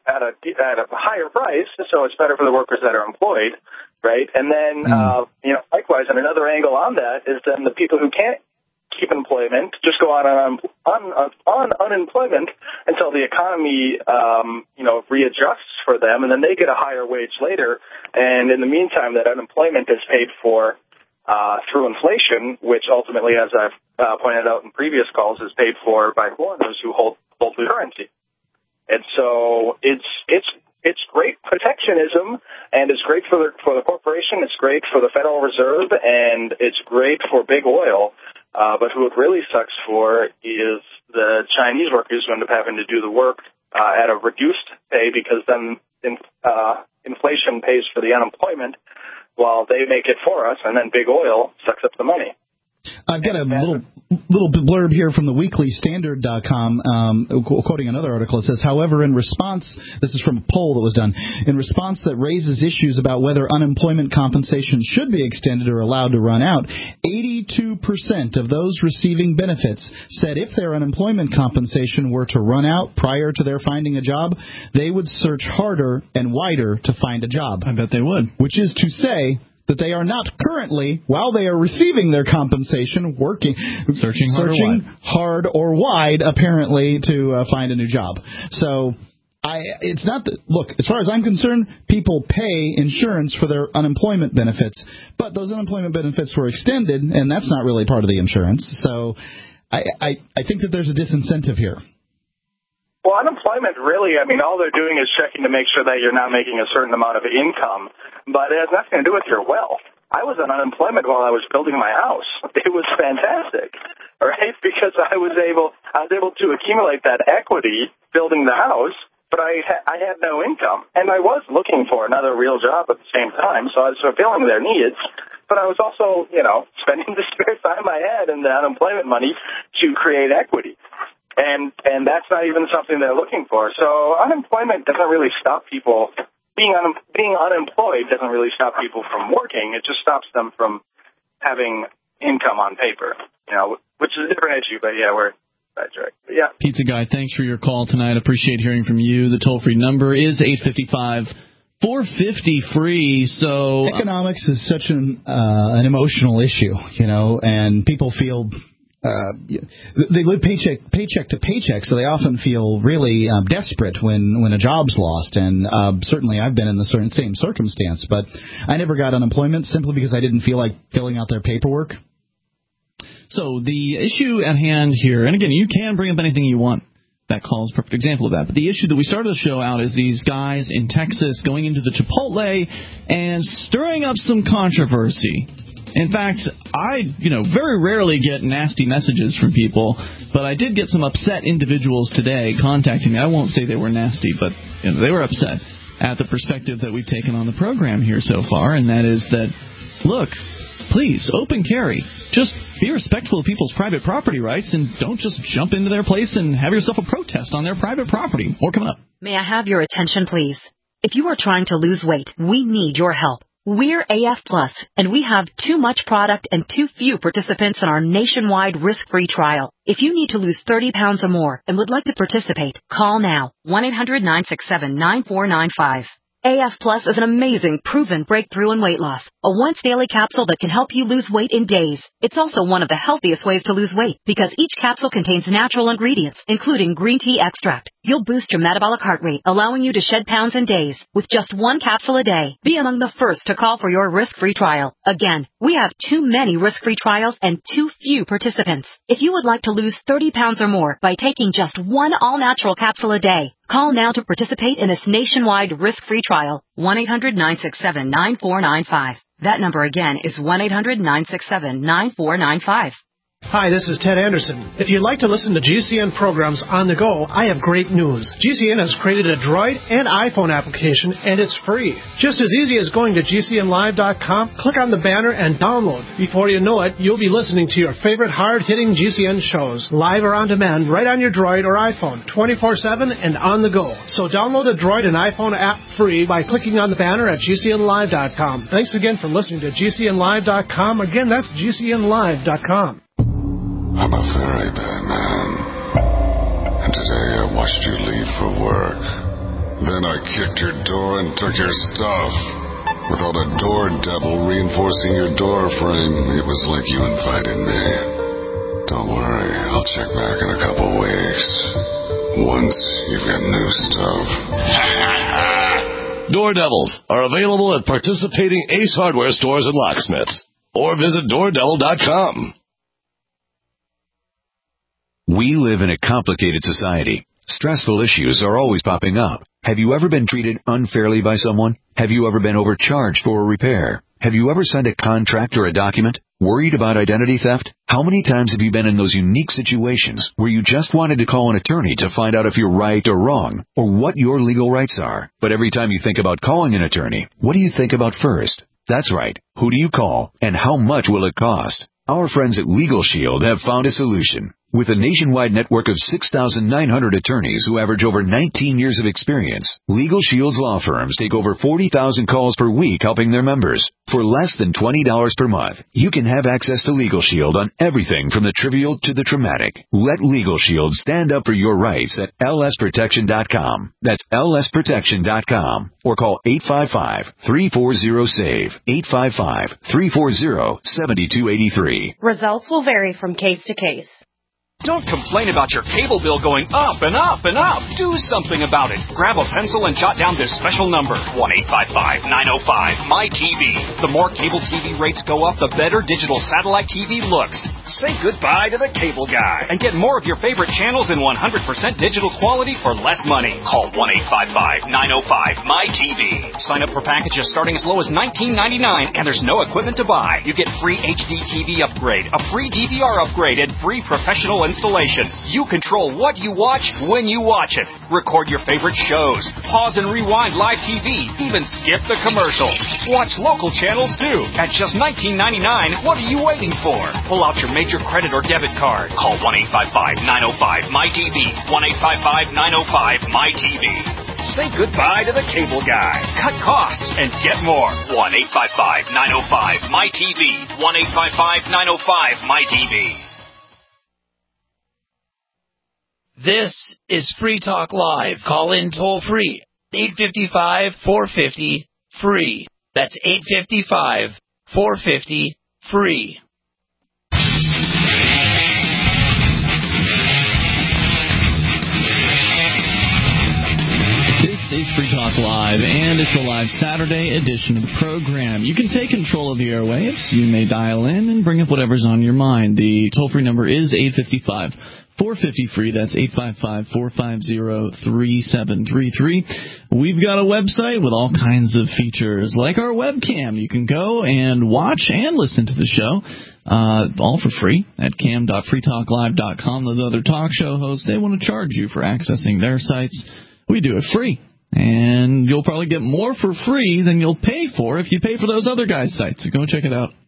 a higher price. So it's better for the workers that are employed, right? And then, likewise, and another angle on that is then the people who can't keep employment just go on unemployment until the economy, readjusts for them, and then they get a higher wage later. And in the meantime, that unemployment is paid for through inflation, which ultimately, as I've pointed out in previous calls, is paid for by foreigners who hold the currency. And so it's great protectionism, and it's great for the corporation, it's great for the Federal Reserve, and it's great for big oil. But who it really sucks for is the Chinese workers who end up having to do the work at a reduced pay, because then inflation pays for the unemployment while they make it for us, and then big oil sucks up the money. I've got a little blurb here from the weeklystandard.com, quoting another article. It says, however, in response, this is from a poll that was done, in response that raises issues about whether unemployment compensation should be extended or allowed to run out, 82% of those receiving benefits said if their unemployment compensation were to run out prior to their finding a job, they would search harder and wider to find a job. I bet they would. Which is to say that they are not currently, while they are receiving their compensation, searching hard or wide, apparently, to find a new job. So it's not that, look, as far as I'm concerned, people pay insurance for their unemployment benefits, but those unemployment benefits were extended, and that's not really part of the insurance. So I think that there's a disincentive here. Well, unemployment really, I mean, all they're doing is checking to make sure that you're not making a certain amount of income, but it has nothing to do with your wealth. I was on unemployment while I was building my house. It was fantastic, right? Because I was able to accumulate that equity building the house, but I had no income, and I was looking for another real job at the same time, so I was fulfilling their needs. But I was also, spending the spare time I had in the unemployment money to create equity. And that's not even something they're looking for. So unemployment doesn't really stop people. Being unemployed doesn't really stop people from working. It just stops them from having income on paper, which is a different issue. But, yeah, we're sidetracked. But, yeah. Pizza Guy, thanks for your call tonight. Appreciate hearing from you. The toll-free number is 855-450-FREE. So economics is such an emotional issue, and people feel... they live paycheck to paycheck, so they often feel really desperate when a job's lost. And certainly I've been in the same circumstance, but I never got unemployment simply because I didn't feel like filling out their paperwork. So the issue at hand here, and again, you can bring up anything you want. That call is a perfect example of that. But the issue that we started the show out is these guys in Texas going into the Chipotle and stirring up some controversy. In fact, I, very rarely get nasty messages from people, but I did get some upset individuals today contacting me. I won't say they were nasty, but they were upset at the perspective that we've taken on the program here so far, and that is that, look, please, open carry. Just be respectful of people's private property rights and don't just jump into their place and have yourself a protest on their private property. More coming up. May I have your attention, please? If you are trying to lose weight, we need your help. We're AF Plus, and we have too much product and too few participants in our nationwide risk-free trial. If you need to lose 30 pounds or more and would like to participate, call now, 1-800-967-9495. AF Plus is an amazing, proven breakthrough in weight loss. A once-daily capsule that can help you lose weight in days. It's also one of the healthiest ways to lose weight because each capsule contains natural ingredients, including green tea extract. You'll boost your metabolic heart rate, allowing you to shed pounds in days with just one capsule a day. Be among the first to call for your risk-free trial. Again, we have too many risk-free trials and too few participants. If you would like to lose 30 pounds or more by taking just one all-natural capsule a day, call now to participate in this nationwide risk-free trial, 1-800-967-9495. That number again is 1-800-967-9495. Hi, this is Ted Anderson. If you'd like to listen to GCN programs on the go, I have great news. GCN has created a Droid and iPhone application, and it's free. Just as easy as going to GCNlive.com, click on the banner, and download. Before you know it, you'll be listening to your favorite hard-hitting GCN shows, live or on demand, right on your Droid or iPhone, 24/7 and on the go. So download the Droid and iPhone app free by clicking on the banner at GCNlive.com. Thanks again for listening to GCNlive.com. Again, that's GCNlive.com. I'm a very bad man, and today I watched you leave for work. Then I kicked your door and took your stuff. Without a door devil reinforcing your door frame, it was like you invited me. Don't worry, I'll check back in a couple weeks. Once you've got new stuff. Door devils are available at participating Ace Hardware stores and locksmiths. or visit DoorDevil.com. We live in a complicated society. Stressful issues are always popping up. Have you ever been treated unfairly by someone? Have you ever been overcharged for a repair? Have you ever signed a contract or a document? Worried about identity theft? How many times have you been in those unique situations where you just wanted to call an attorney to find out if you're right or wrong, or what your legal rights are? But every time you think about calling an attorney, what do you think about first? That's right. Who do you call, and how much will it cost? Our friends at Legal Shield have found a solution. With a nationwide network of 6,900 attorneys who average over 19 years of experience, Legal Shield's law firms take over 40,000 calls per week helping their members. For less than $20 per month, you can have access to Legal Shield on everything from the trivial to the traumatic. Let Legal Shield stand up for your rights at lsprotection.com. That's lsprotection.com. Or call 855-340-SAVE, 855-340-7283. Results will vary from case to case. Don't complain about your cable bill going up and up and up. Do something about it. Grab a pencil and jot down this special number, 1-855-905-MY-TV. The more cable TV rates go up, the better digital satellite TV looks. Say goodbye to the cable guy and get more of your favorite channels in 100% digital quality for less money. Call 1-855-905-MY-TV. Sign up for packages starting as low as $19.99, and there's no equipment to buy. You get free HD TV upgrade, a free DVR upgrade, and free professional installation. You control what you watch when you watch it. Record your favorite shows. Pause and rewind live TV. Even skip the commercials. Watch local channels too. At just $19.99, what are you waiting for? Pull out your major credit or debit card. Call 1-855-905-MY-TV. 1-855-905-MY-TV. Say goodbye to the cable guy. Cut costs and get more. 1-855-905-MY-TV. 1-855-905-MY-TV. This is Free Talk Live. Call in toll free. 855-450-FREE. That's 855-450-FREE. This is Free Talk Live, and it's a live Saturday edition of the program. You can take control of the airwaves. You may dial in and bring up whatever's on your mind. The toll-free number is 855-450-FREE. That's 855-450-3733. We've got a website with all kinds of features, like our webcam. You can go and watch and listen to the show. All for free at cam.freetalklive.com. Those other talk show hosts, they want to charge you for accessing their sites. We do it free. And you'll probably get more for free than you'll pay for if you pay for those other guys' sites. So go check it out.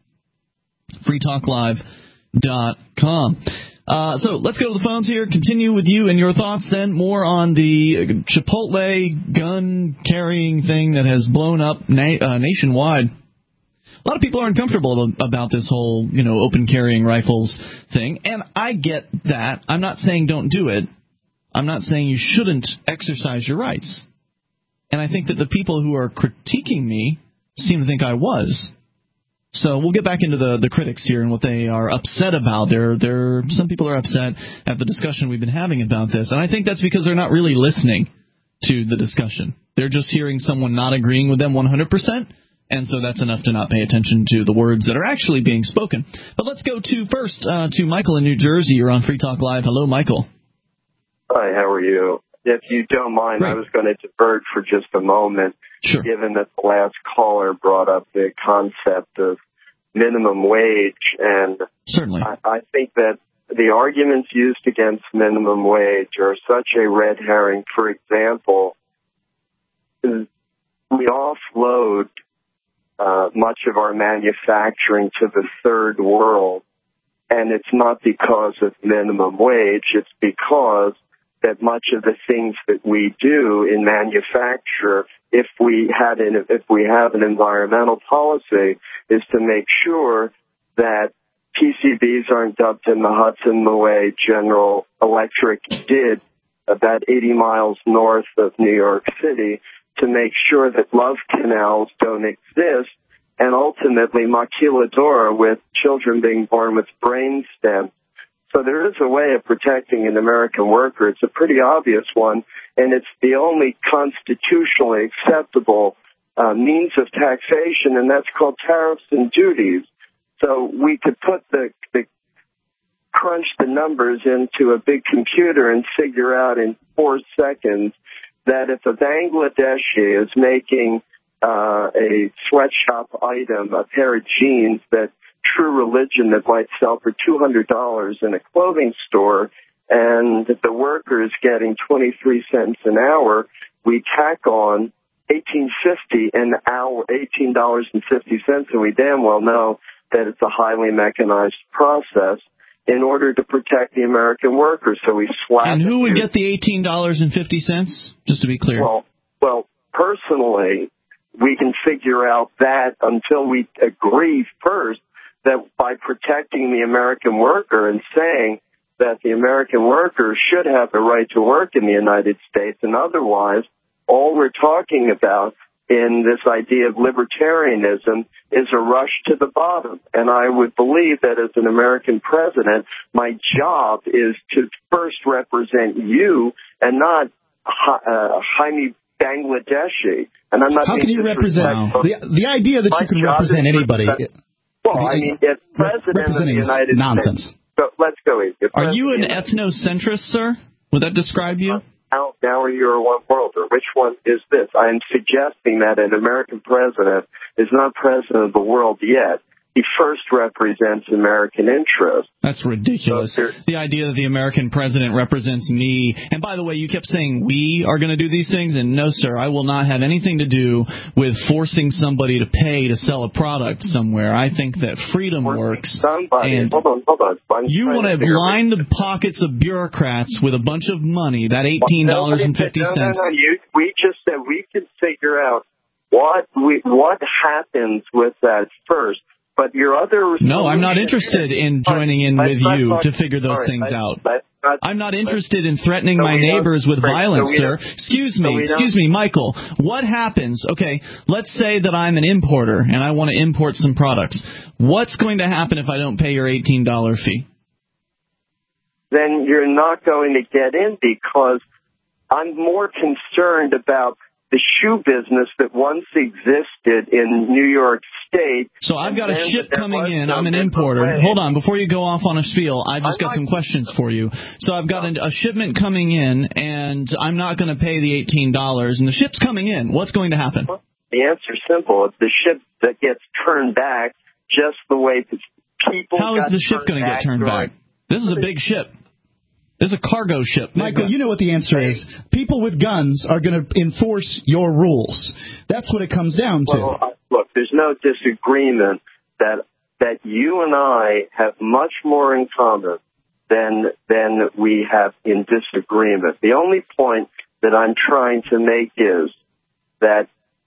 freetalklive.com. So let's go to the phones here. Continue with you and your thoughts then. More on the Chipotle gun-carrying thing that has blown up nationwide. A lot of people are uncomfortable about this whole, open carrying rifles thing. And I get that. I'm not saying don't do it. I'm not saying you shouldn't exercise your rights. And I think that the people who are critiquing me seem to think I was. So we'll get back into the critics here and what they are upset about. Some people are upset at the discussion we've been having about this. And I think that's because they're not really listening to the discussion. They're just hearing someone not agreeing with them 100%. And so that's enough to not pay attention to the words that are actually being spoken. But let's go first to Michael in New Jersey. You're on Free Talk Live. Hello, Michael. Hi, how are you? If you don't mind, Great. I was going to divert for just a moment, sure. Given that the last caller brought up the concept of minimum wage. And certainly, I think that the arguments used against minimum wage are such a red herring. For example, we offload much of our manufacturing to the third world, and it's not because of minimum wage. It's because that much of the things that we do in manufacture, if we have an environmental policy, is to make sure that PCBs aren't dumped in the Hudson the way General Electric did about 80 miles north of New York City, to make sure that love canals don't exist, and ultimately maquiladora, with children being born with brain stems. So there is a way of protecting an American worker. It's a pretty obvious one, and it's the only constitutionally acceptable means of taxation, and that's called tariffs and duties. So we could put crunch the numbers into a big computer and figure out in 4 seconds that if a Bangladeshi is making a sweatshop item, a pair of jeans that True Religion that might sell for $200 in a clothing store, and the worker is getting 23 cents an hour, we tack on $18.50 an hour, $18.50, and we damn well know that it's a highly mechanized process in order to protect the American worker. So we slap. And who would get the $18.50? Just to be clear. Well, personally, we can figure out that until we agree first that by protecting the American worker and saying that the American worker should have the right to work in the United States, and otherwise, all we're talking about in this idea of libertarianism is a rush to the bottom. And I would believe that as an American president, my job is to first represent you and not Jaime Bangladeshi. And I'm not. How can you represent the idea that you can represent anybody? Well, I mean, if president of the United nonsense. States. So let's go easy. Are you an ethnocentrist, sir? Would that describe you? Now you're a one-worlder. Which one is this? I am suggesting that an American president is not president of the world yet. He first represents American interests. That's ridiculous. The idea that the American president represents me. And by the way, you kept saying we are going to do these things. And no, sir, I will not have anything to do with forcing somebody to pay to sell a product somewhere. I think that freedom works. And hold on. You want to line the pockets of bureaucrats with a bunch of money, that $18.50. No. We just said we could figure out what happens with that first. But your other No, I'm not interested in joining in with you to figure those things out. I'm not interested in threatening my neighbors with violence, sir. Excuse me, Michael. What happens? Okay, let's say that I'm an importer and I want to import some products. What's going to happen if I don't pay your $18 fee? Then you're not going to get in, because I'm more concerned about the shoe business that once existed in New York State. So I've got a ship coming in. I'm an importer. Hold on. Before you go off on a spiel, I've just got some questions for you. So I've got a shipment coming in, and I'm not going to pay the $18, and the ship's coming in. What's going to happen? The answer's simple. It's the ship that gets turned back just the way people How is the ship going to get turned back? This is a big ship. This is a cargo ship. Michael, you know what the answer is. People with guns are going to enforce your rules. That's what it comes down to. Well, look, there's no disagreement that you and I have much more in common than we have in disagreement. The only point that I'm trying to make is that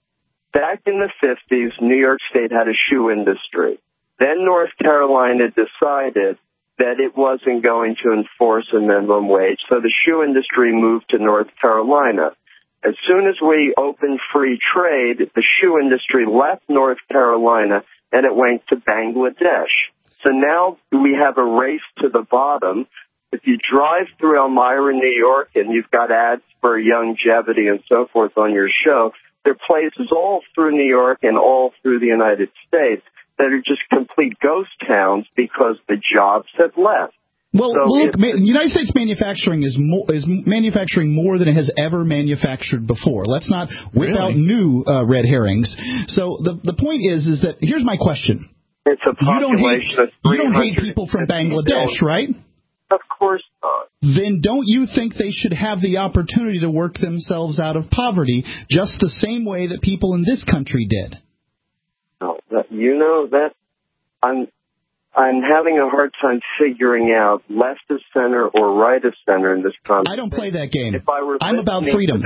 back in the 50s, New York State had a shoe industry. Then North Carolina decided that it wasn't going to enforce a minimum wage. So the shoe industry moved to North Carolina. As soon as we opened free trade, the shoe industry left North Carolina and it went to Bangladesh. So now we have a race to the bottom. If you drive through Elmira, New York, and you've got ads for longevity and so forth on your show, there are places all through New York and all through the United States that are just complete ghost towns because the jobs have left. Well, look, United States manufacturing is manufacturing more than it has ever manufactured before. Let's not whip out new red herrings. So the point is that here's my question. It's a population of 300. You don't hate people from Bangladesh, right? Of course not. Then don't you think they should have the opportunity to work themselves out of poverty just the same way that people in this country did? No, that I'm having a hard time figuring out left of center or right of center in this conversation. I don't play that game. I'm about freedom.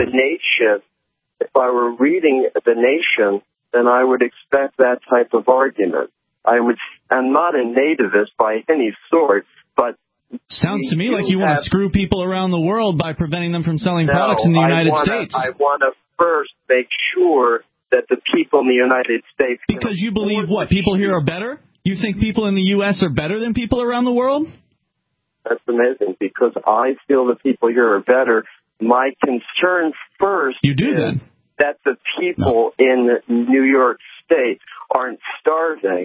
If I were reading The Nation, then I would expect that type of argument. I'm not a nativist by any sort, but sounds to me like you want to screw people around the world by preventing them from selling products in the United States. I want to first make sure that the people in the United States... Because you believe what? People here are better? You think people in the U.S. are better than people around the world? That's amazing, because I feel the people here are better. My concern first is that the people in New York State aren't starving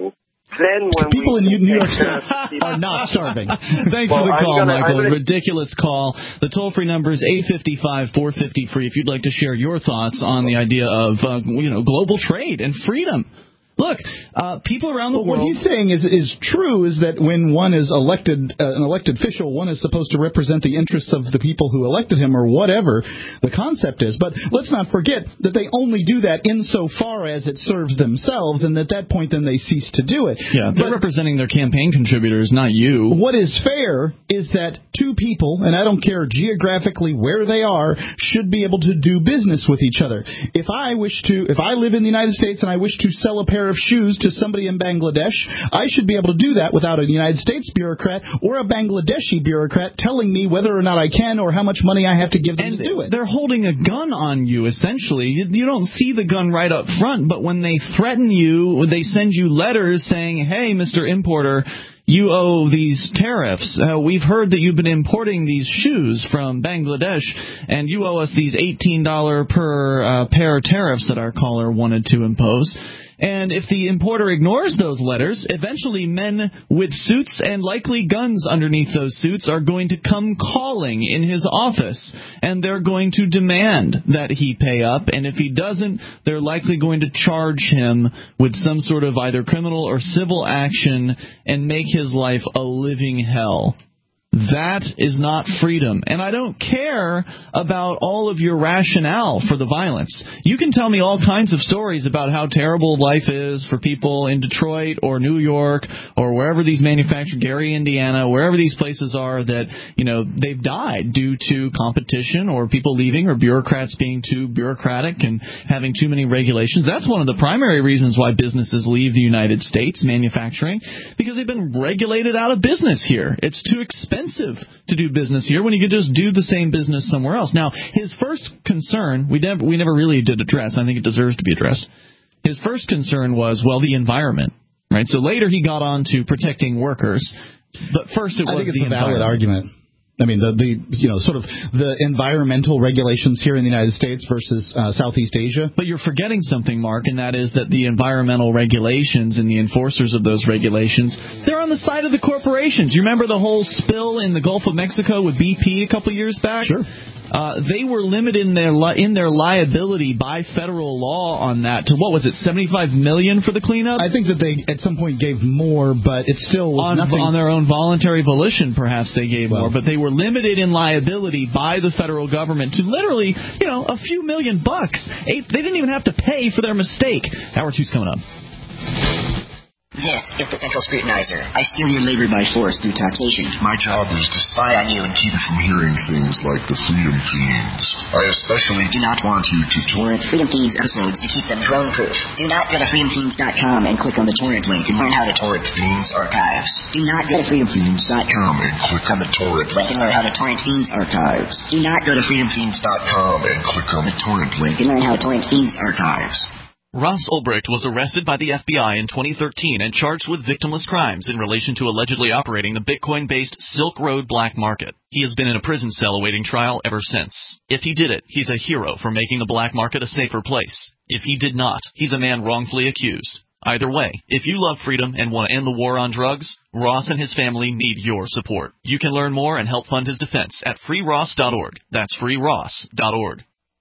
then when people in New York State City are not starving. Thanks for the call, Michael. Ridiculous call. The toll-free number is 855-450-FREE if you'd like to share your thoughts on the idea of global trade and freedom. Look, people around the world. What he's saying is true. Is that when one is elected, an elected official, one is supposed to represent the interests of the people who elected him, or whatever the concept is. But let's not forget that they only do that insofar as it serves themselves, and at that point, then they cease to do it. Yeah, they're representing their campaign contributors, not you. What is fair is that two people, and I don't care geographically where they are, should be able to do business with each other. If I live in the United States and I wish to sell a pair of shoes to somebody in Bangladesh, I should be able to do that without a United States bureaucrat or a Bangladeshi bureaucrat telling me whether or not I can or how much money I have to give them to do it. They're holding a gun on you, essentially. You don't see the gun right up front, but when they threaten you, they send you letters saying, hey, Mr. Importer, you owe these tariffs. We've heard that you've been importing these shoes from Bangladesh, and you owe us these $18 per pair tariffs that our caller wanted to impose. And if the importer ignores those letters, eventually men with suits and likely guns underneath those suits are going to come calling in his office, and they're going to demand that he pay up. And if he doesn't, they're likely going to charge him with some sort of either criminal or civil action and make his life a living hell. That is not freedom. And I don't care about all of your rationale for the violence. You can tell me all kinds of stories about how terrible life is for people in Detroit or New York or wherever these manufacturers, Gary, Indiana, wherever these places are that, they've died due to competition or people leaving or bureaucrats being too bureaucratic and having too many regulations. That's one of the primary reasons why businesses leave the United States, manufacturing, because they've been regulated out of business here. It's too expensive to do business here when you could just do the same business somewhere else. Now, his first concern, we never really did address. I think it deserves to be addressed. His first concern was, the environment, right? So later he got on to protecting workers, but first it was the environment. I think it's a valid argument. I mean, the environmental regulations here in the United States versus Southeast Asia. But you're forgetting something, Mark, and that is that the environmental regulations and the enforcers of those regulations, they're on the side of the corporations. You remember the whole spill in the Gulf of Mexico with BP a couple years back? Sure. They were limited in their liability by federal law on that to, what was it, $75 million for the cleanup? I think that they at some point gave more, but it still was nothing. On their own voluntary volition, perhaps they gave more, but they were limited in liability by the federal government to literally, a few $1 million. They didn't even have to pay for their mistake. Hour 2's coming up. This is the Central Scrutinizer. I steal your labor by force through taxation. My job is to spy on you and keep you from hearing things like the Freedom Fiends. I especially do not want you to torrent Freedom Fiends episodes to keep them drone-proof. Do not go to freedomfiends.com and click on the torrent link and learn how to torrent Fiends archives. Do not go to freedomfiends.com and click on the torrent link and learn how to torrent Fiends archives. Do not go to freedomfiends.com and click on the torrent link and learn how to torrent Fiends archives. Ross Ulbricht was arrested by the FBI in 2013 and charged with victimless crimes in relation to allegedly operating the Bitcoin-based Silk Road black market. He has been in a prison cell awaiting trial ever since. If he did it, he's a hero for making the black market a safer place. If he did not, he's a man wrongfully accused. Either way, if you love freedom and want to end the war on drugs, Ross and his family need your support. You can learn more and help fund his defense at freeross.org. That's freeross.org.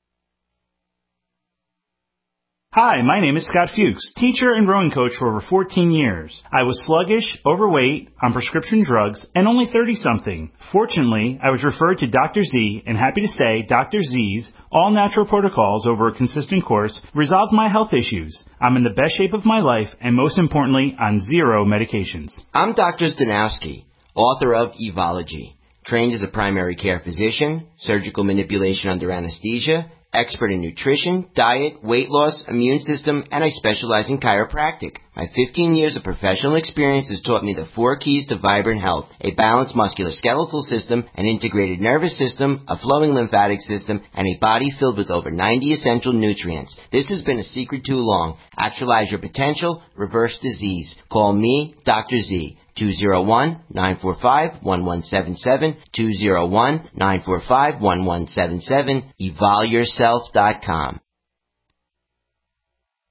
Hi, my name is Scott Fuchs, teacher and rowing coach for over 14 years. I was sluggish, overweight, on prescription drugs, and only 30-something. Fortunately, I was referred to Dr. Z, and happy to say Dr. Z's all-natural protocols over a consistent course resolved my health issues. I'm in the best shape of my life, and most importantly, on 0 medications. I'm Dr. Stanowski, author of Evology, trained as a primary care physician, surgical manipulation under anesthesia, expert in nutrition, diet, weight loss, immune system, and I specialize in chiropractic. My 15 years of professional experience has taught me the 4 keys to vibrant health: a balanced musculoskeletal system, an integrated nervous system, a flowing lymphatic system, and a body filled with over 90 essential nutrients. This has been a secret too long. Actualize your potential, reverse disease. Call me, Dr. Z. 201-945-1177, 201-945-1177, evolveyourself.com.